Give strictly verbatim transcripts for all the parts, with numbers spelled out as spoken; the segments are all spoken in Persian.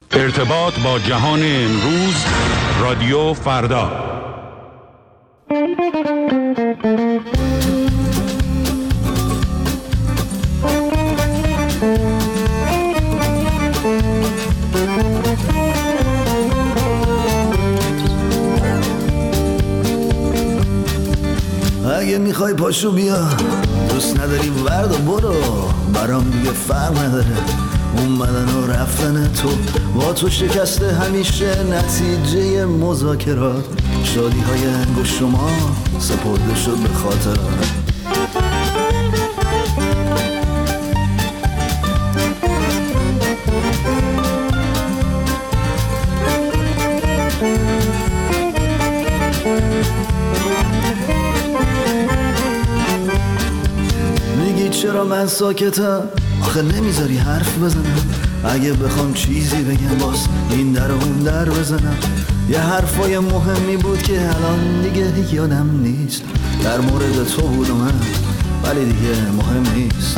ارتباط با جهان امروز، رادیو فردا. اگه میخوای پاشو بیا، دوست نداری ورد و برو، برام دیگه فرق نداره اومدن و رفتن تو. با تو شکسته همیشه نتیجه مذاکرات، شادی های انگشت شما سپرده شد به خاطرات. چرا من ساکتم؟ آخه نمیذاری حرف بزنم. اگه بخوام چیزی بگم باز این در و اون در بزنم. یه حرفای مهمی بود که الان دیگه یادم نیست. در مورد تو بود و من، ولی دیگه مهم نیست.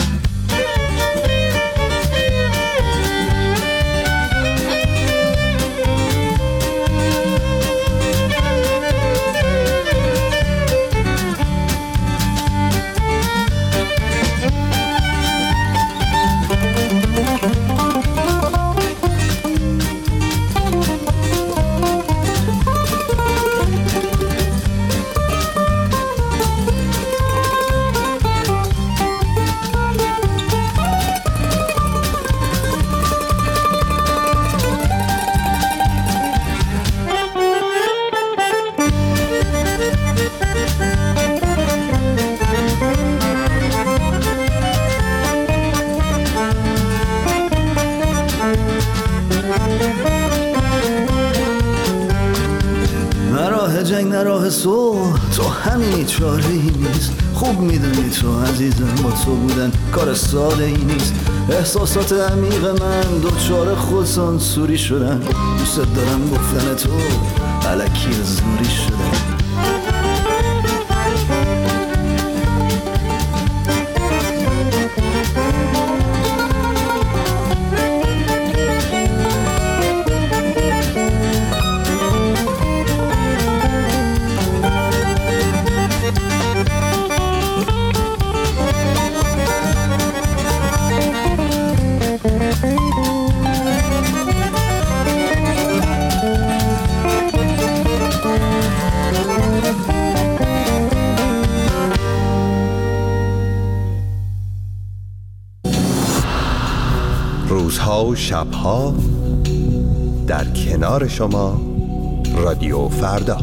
جنگ نه راه صلح، تو همینی چاره‌ای نیست. خوب میدونی تو عزیزم با تو بودن کار ساده ای نیست. احساسات عمیق من دوچار خودسانسوری شدن. دوست دارم گفتن تو الکی زوری شدن. روزها و شبها در کنار شما، رادیو فردا.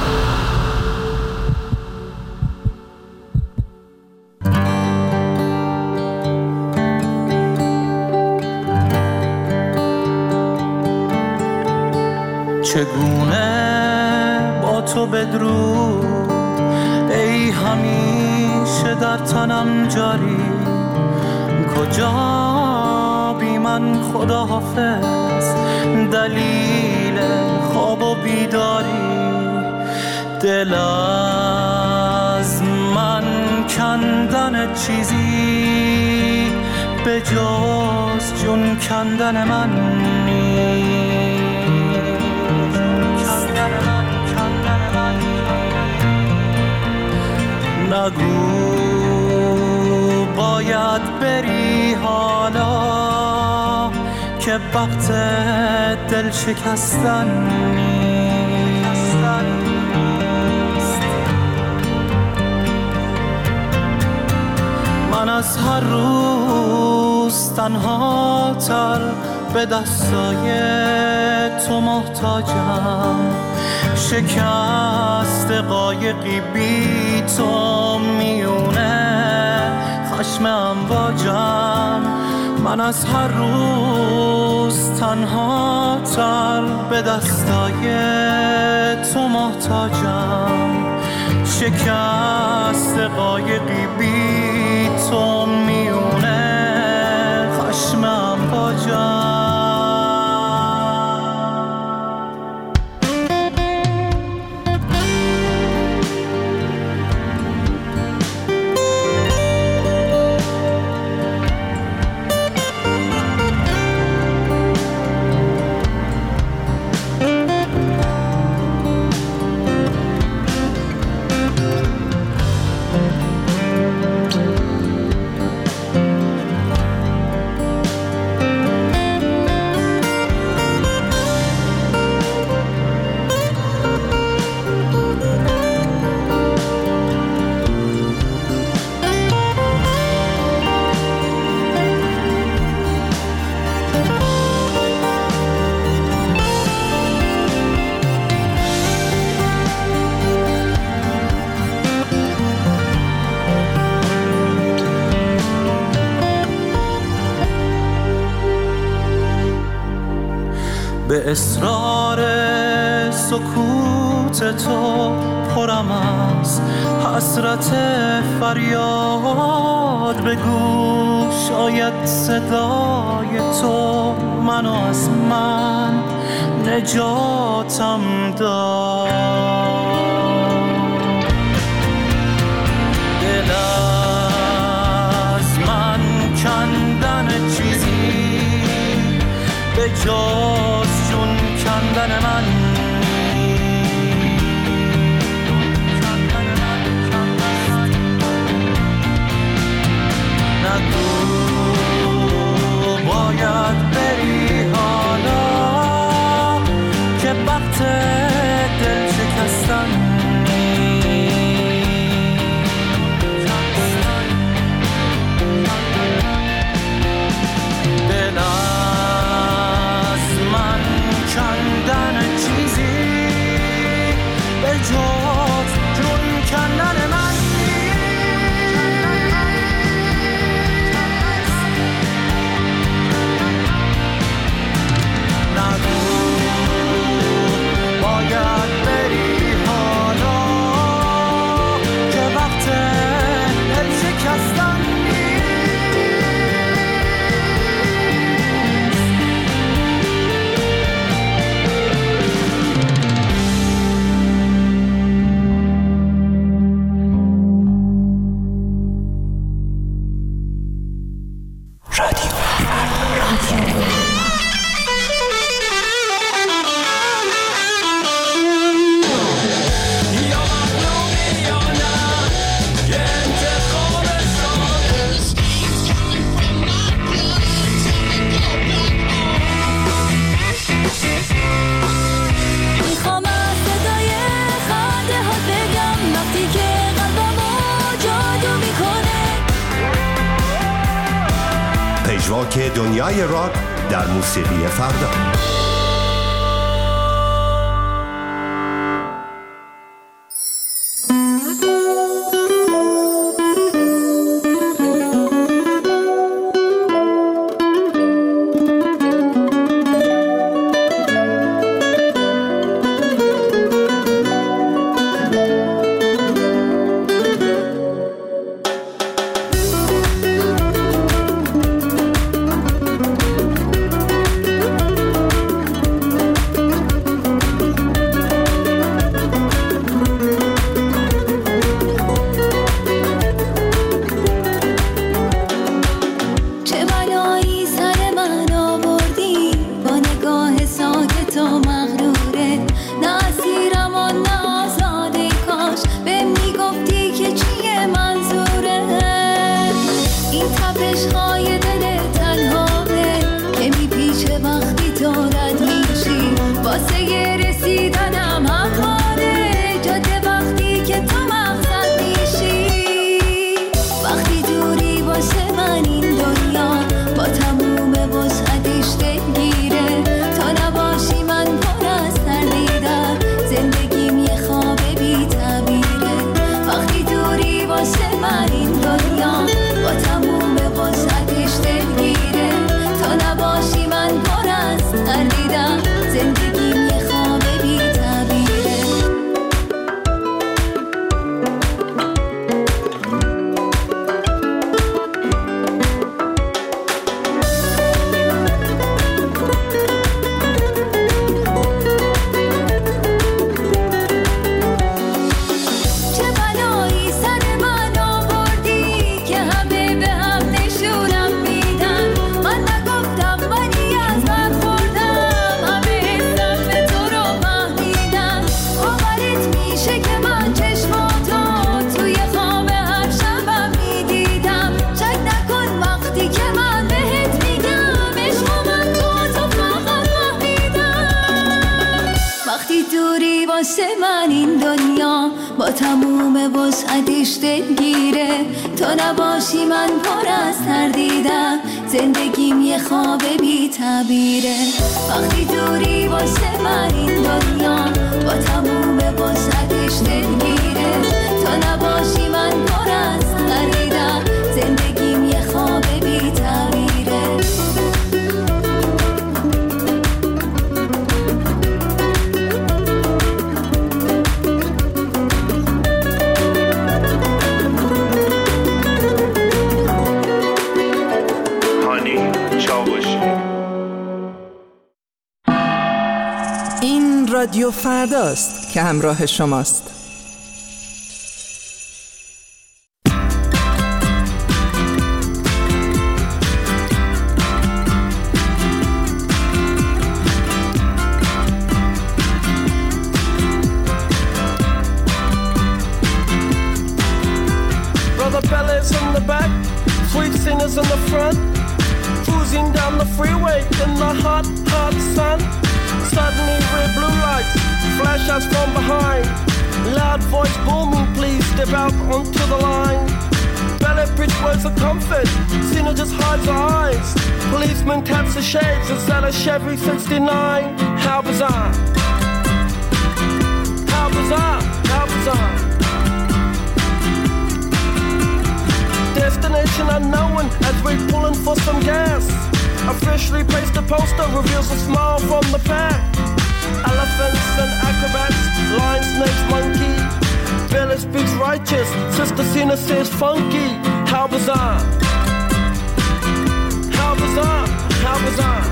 چگونه با تو بدرود ای همیشه در تنم جاری، کجا بی من خدا حافظ دلیل خواب و بیداری. دل از من کندن چیزی به جز جون کندن من نیست. نگو باید بری حالا که وقت دل شکستن نیست. من از هر روز تنها تر به دستای تو محتاجم. شکست قایقی بی تو میونه خشم امواجم. من از هر روز تنها تر به دستای تو محتاجم. شکست قایقی بی تو میونه خشم امواجم. به اصرار سکوت تو پرم از حسرت فریاد بگو، شاید صدای تو منو از من نجاتم داد. دل از من کندن چیزی به جز جون کندن من نگو باید بری حالا که وقت دل شکستن دل از من کندن چیزی به جز جون کندن من باید بری حالا که وقت دل شکستن پژواک دنیای راک در موسیقی فردا. با تموم وسعتش دلگیره، تو نباشی من پر از تردیدم، زندگیم یه خواب بی تعبیره. وقتی دوری واسه من این دنیا با تموم وسعتش دلگیره، تو نباشی من پر از تردیدم، زندگیم یه خواب بی تعبیره. رادیو فرداست که همراه شماست. Brother Bellas in the back, sweet singers in the front, cruising down the freeway in the hot, hot sun. Suddenly red blue lights flash us from behind. Loud voice booming, please step out onto the line. Ballet bridge words of comfort, Cena just hides her eyes. Policeman taps the shades, is that a Chevy sixty-nine? How bizarre, how bizarre, how bizarre. Destination unknown as we're pulling for some gas. Officially placed a poster reveals a smile from the pack. Elephants and acrobats, lion, snakes, monkey. Bella speaks righteous, Sister Cena says funky. How bizarre, how bizarre, how bizarre.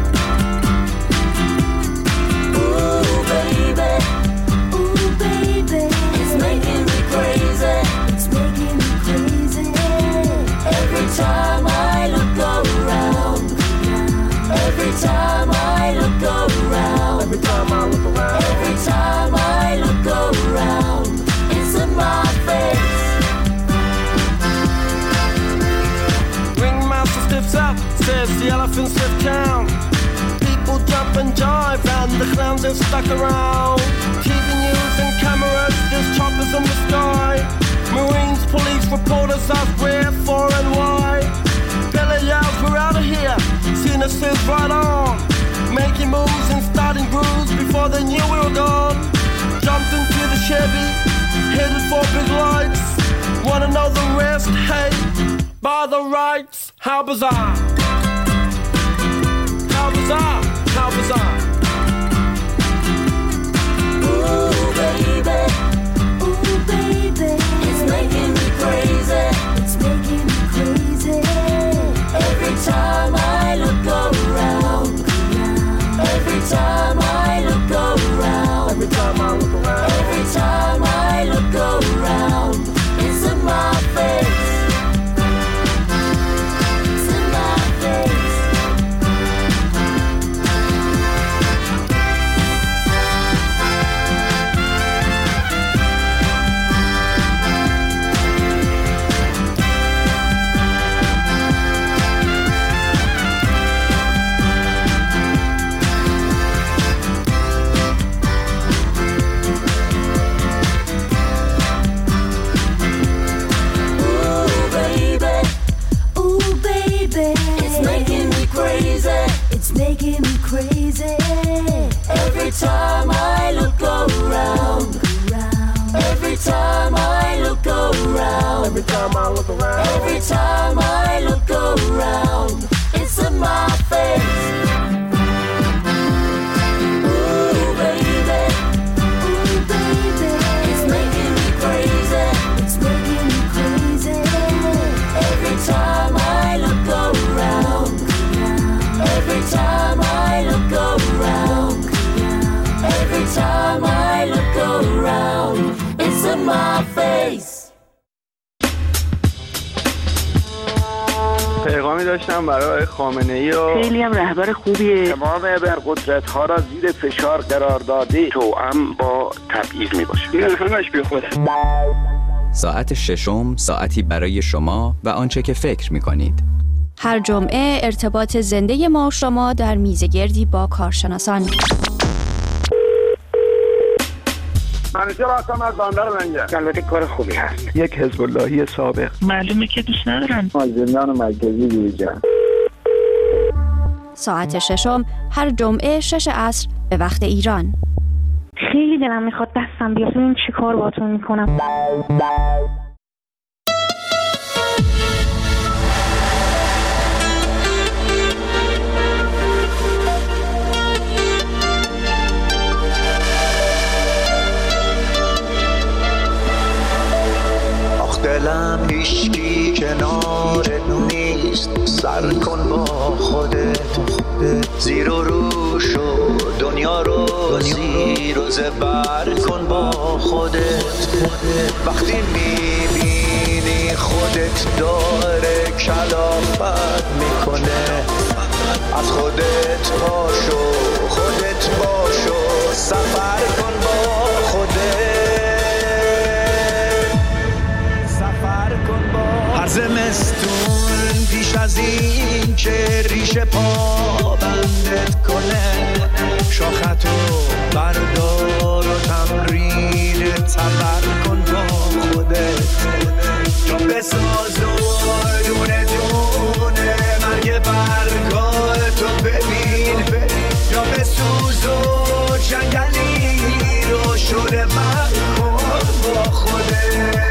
Ooh baby, ooh baby, it's making me crazy, it's making me crazy. Every time I look around, every time I look around, Every time I look around, every time I look around, it's in my face. Ringmaster stiffs up, says the elephants left town. People jump and jive and the clowns are stuck around. T V news and cameras, there's choppers in the sky. Marines, police, reporters ask where, for and why. Bella yells, we're out of here. Cena says right on. Making moves and starting grooves before they knew we were gone. Jumped into the Chevy, headed for big lights. Wanna know the rest? Hey, by the rights. How bizarre, how bizarre, how bizarre. Ooh baby, ooh baby, it's making me crazy, it's making me crazy. Every time I look around, every time I look around, Every time I look around, every time I look around, it's in my face, it's in my face. It's making me crazy. Every time I look around, every time I look around, every time I look around, every time I look around, it's in my face. Ooh baby, ooh baby, it's making me crazy, it's making me crazy. Every time I look around, every time I look around, every time I look around, it's in my face. پیغامی داشتم برای خامنه‌ای و خیلی هم رهبر خوبیه. تمام ابرقدرت‌ها را زیر فشار قرار داده، توأم با تبعیض میباشه. این همش بیخوده. ساعت ششم، ساعتی برای شما و آنچه که فکر می‌کنید. هر جمعه ارتباط زنده ما و شما در میزگردی با کارشناسان. منیژه راستم از بندر منجه. البته کار خوبی هست. یک حزب اللهی سابق. معلومه که دوست ندارن. زندان مرکزی بیرجان. ساعت ششم هر جمعه شش عصر به وقت ایران. خیلی دلم میخواد دستم بیاد ببین چی کار باهاتون میکنم. دلم هیچکی کنارت نیست، سر کن با خودت زیر و رو شو، دنیا رو زیر و لحظه بر کن با خودت. وقتی میبینی خودت داره کلافت میکنه، از خودت پاشو، خودت باشو، سفر کن با خودت، سفر کن با. هر زمستون پیش از این که ریشه پا بندت کنه، شاختو بردار و تمرین تبر کن با خودت. جا بساز و دونه دونه مرگ برگاتو ببین، یا بسوز و جنگلی رو شده من کن با خودت.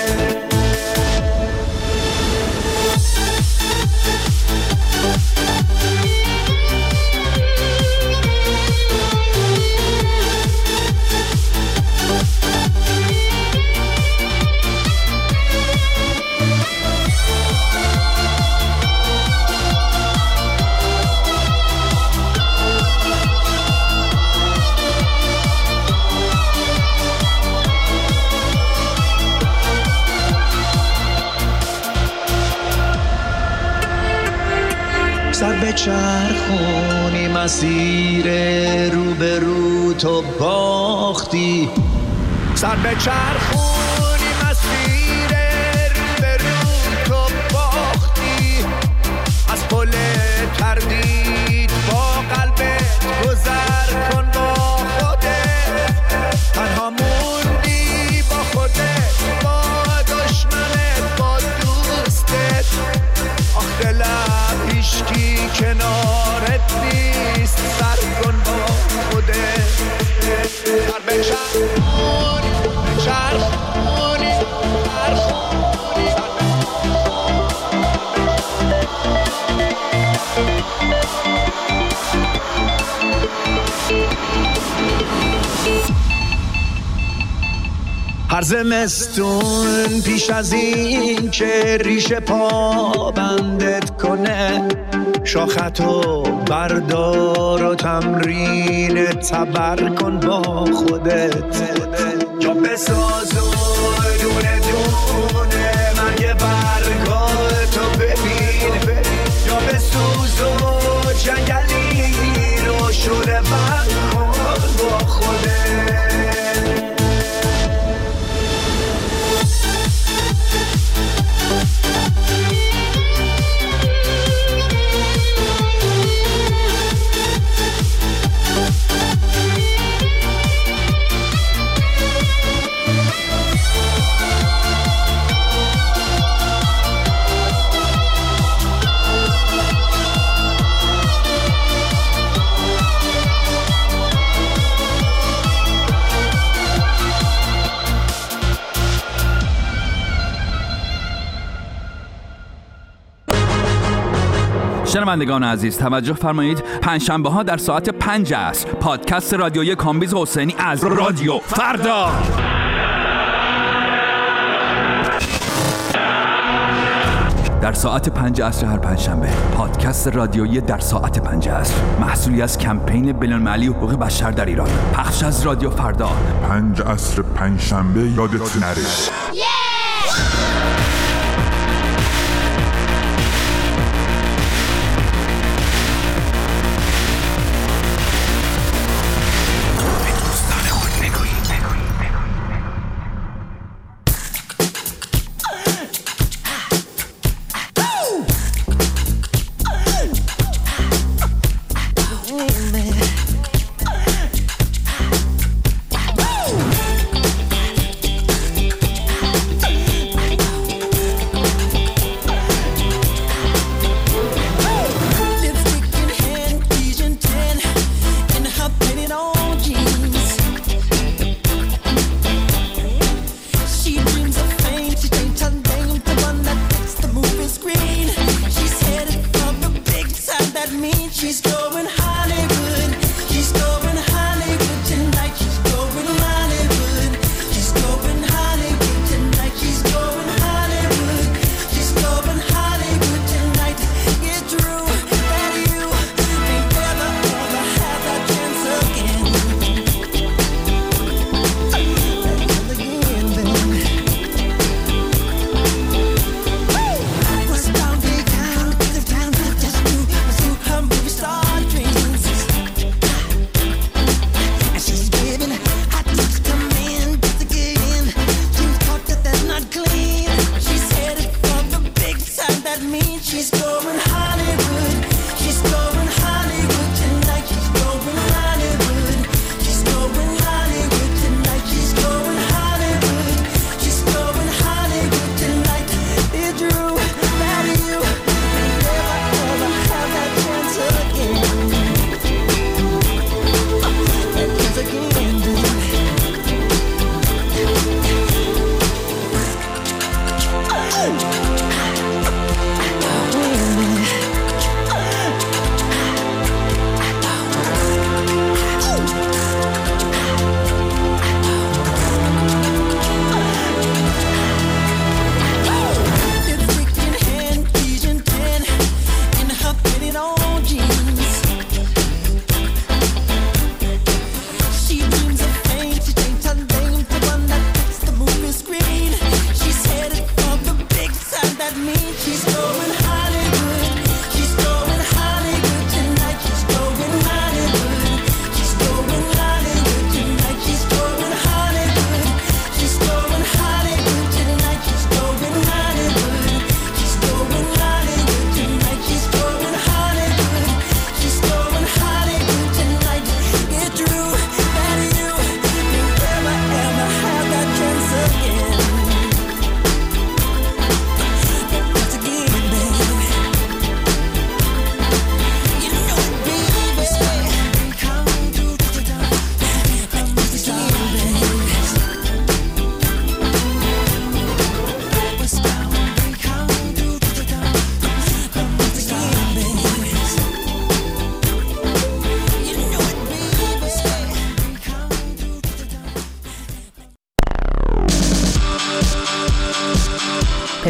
سر به چرخونی مسیر رو به رو تو باختی، سر به چرخونی مسیر رو به رو تو باختی، از پل تردید با قلبت گذر کن با خودت. تنها موندی با خودت، با دشمنت، با دوستت. آخ دلم هیچکی کنارت نیست، سر کن با خودت. سر به چرخونی، چرخونی، چرخونی. هر زمستون پیش از این که ریشه پا بندت کنه، شاختو بردار و تمرین تبر کن با خودت. جا بساز و دونه دونه مرگ برگاتو ببین، یا بسوز و جنگلی رو شده من کن با خودت. شنوندگان عزیز توجه فرمایید، پنجشنبه ها در ساعت پنج عصر پادکست رادیویی کامبیز حسینی از رادیو فردا. در ساعت پنج عصر هر پنجشنبه پادکست رادیویی در ساعت پنج عصر، محصولی از کمپین بین‌المللی حقوق بشر در ایران، پخش از رادیو فردا. پنج عصر پنجشنبه یادت نره. She's going Hollywood.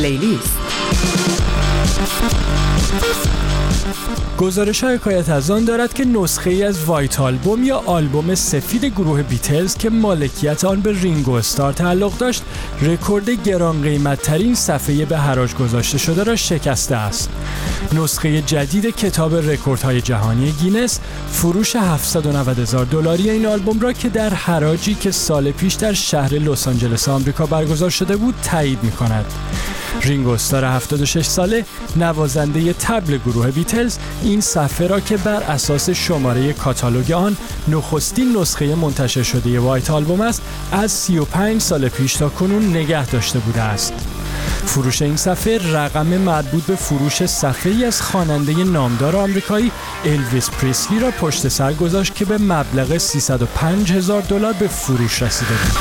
پلیلیست. گزارش های حکایت از آن دارد که نسخه ای از وایت آلبوم یا آلبوم سفید گروه بیتلز که مالکیت آن به رینگو استار تعلق داشت، رکورد گران قیمت ترین صفحه به حراج گذاشته شده را شکسته است. نسخه جدید کتاب رکوردهای جهانی گینس فروش هفتصد و نود هزار دلاری این آلبوم را که در حراجی که سال پیش در شهر لس آنجلس آمریکا برگزار شده بود تایید می‌کند. رینگو استار هفتاد و شش ساله، نوازنده طبل گروه بیتلز، این صفحه را که بر اساس شماره کاتالوگ آن نخستین نسخه منتشر شده وایت آلبوم است، از سی و پنج سال پیش تا کنون نگه داشته بوده است. فروش این صفحه رقم مربوط به فروش صفحه‌ای از خواننده نامدار آمریکایی الویس پریسلی را پشت سر گذاشت که به مبلغ سیصد و پنج هزار دلار به فروش رسیده بود.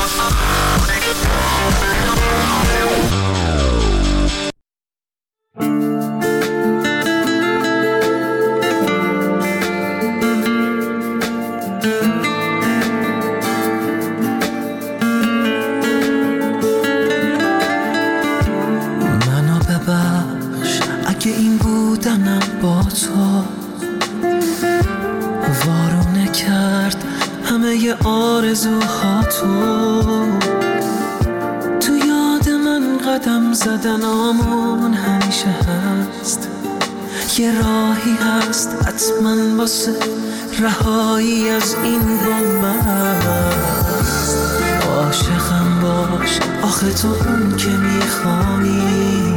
زدنامون همیشه هست، یه راهی هست حتما واسه رهایی از این بنبست. عاشقم باش آخه تو اون که میخوانی،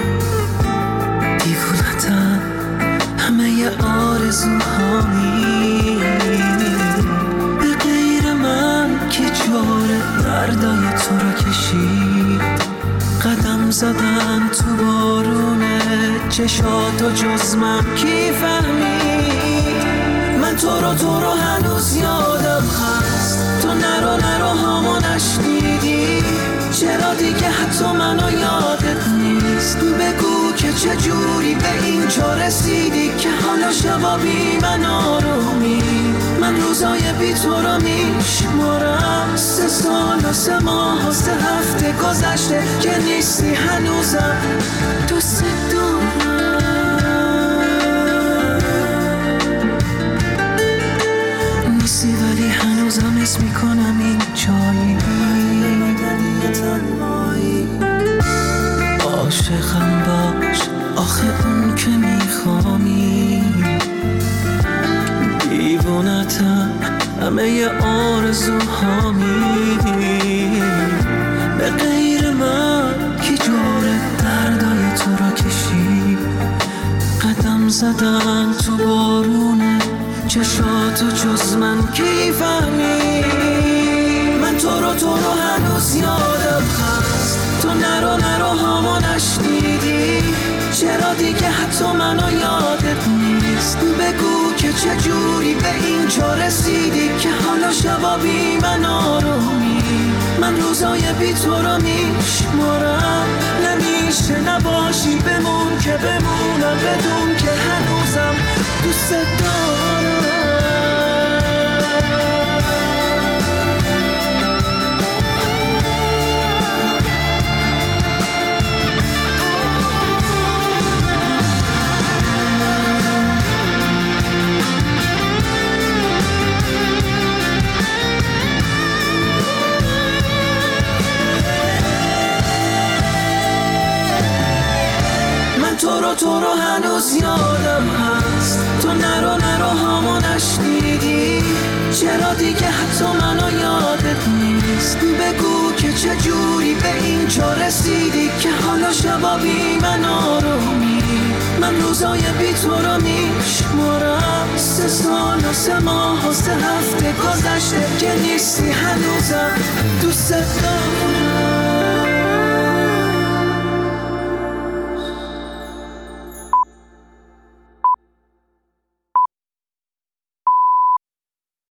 دیوونتم همه ی آرزوهانی. به غیر من که جوره دردای تو رو کشید، قدم زدن تو بارونه چشاتو جز من کی فهمید. من تو رو تو رو هنوز یادم هست، تو نرو نرو هامو نشنیدی. چرا دیگه حتی منو یادت نیست؟ بگو که چجوری به اینجا رسیدی که حالا شبا بی من آرومی. من روزای بی تو رو میشمارم، سه سال و سه ماه و سه هفته گذشته که نیستی هنوزم دوست دارم. نیستی ولی هنوزم اسم میکنم این جایی. عاشقم باش آخه اون که میخوانی، دیوونتم همه ی آرزوهامی. به غیر من کی جوره دردای تو را کشید، قدم زدن تو بارونه چشاتو جز من کی فهمید. من تو رو تو رو هنوز یادم هست، تو نرو نرو هامو نشنیدی. چرا دیگه حتی منو یادت نیست؟ بگو که چجوری به اینجا رسیدی که حالا شبا بی من آرومی. من روزای بی تو رو میشمارم، نمیشه نباشی بمون که بمونم بدون که هنوزم دوست دارم. تو رو تو رو هنوز یادم هست، تو نرو نرو هامو نشنیدی. چرا دیگه حتی منو یادت نیست؟ بگو که چجوری به اینجا رسیدی که حالا شبا بی من آرومی. من روزای بی تو رو میشمارم، سه سال و سه ماه و سه هفته گذشته که نیستی هنوزم دوست دارم.